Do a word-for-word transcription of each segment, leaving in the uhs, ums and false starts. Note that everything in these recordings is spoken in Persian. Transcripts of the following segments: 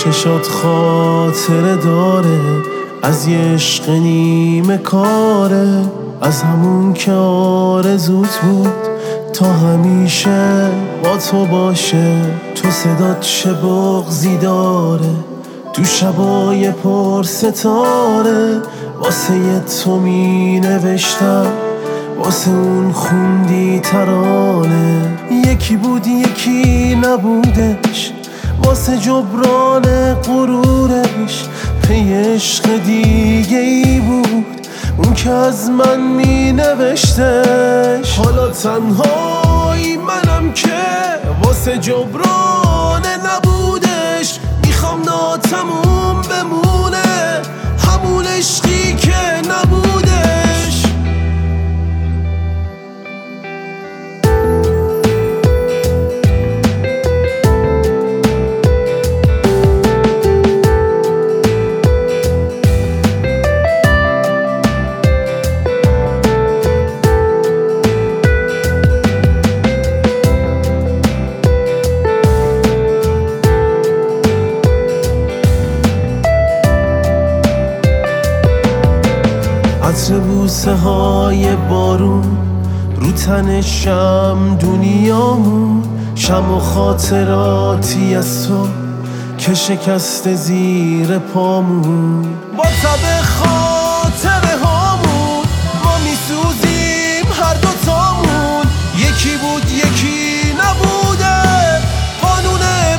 چشات خاطره داره از یه عشق نیمه کاره، از همون که آرزوت بود تا همیشه با تو باشه. تو صدات چه بغضی داره تو شبای پر ستاره، واسه یه تو می نوشتم واسه اون خوندی ترانه. یکی بود یکی نبودش واسه جبران غرورش، پی عشق دیگه ای بود اون که از من می نوشتش. حالا تنهایی منم که واسه جبران نبودش، میخوام ناتموم بمونه همون عشقی که نبودش. عطر بوسه های بارون رو تن شم دنیامون، شم و خاطراتی از تو که شکست زیر پامون. با تب خاطره هامون ما میسوزیم هر دوتامون، یکی بود یکی نبوده قانون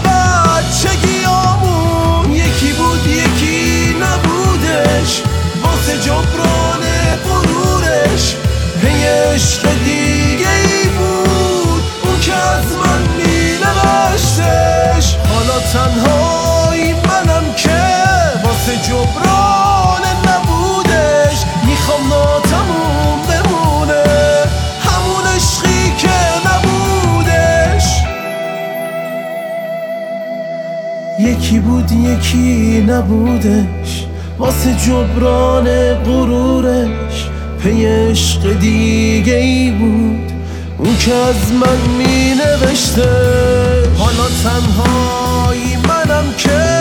بچگیامون. یکی بود یکی نبودش واسه جبران غرورش، پی عشق دیگه ای بود اون که از من می نوشتش. حالا تنهایی منم که واسه جبران نبودش، میخوام ناتموم بمونه همون عشقی که نبودش. یکی بود یکی نبودش واسه جبران غرورش، پی عشق دیگه ای بود اون که از من می نوشته. حالا تنهایی منم که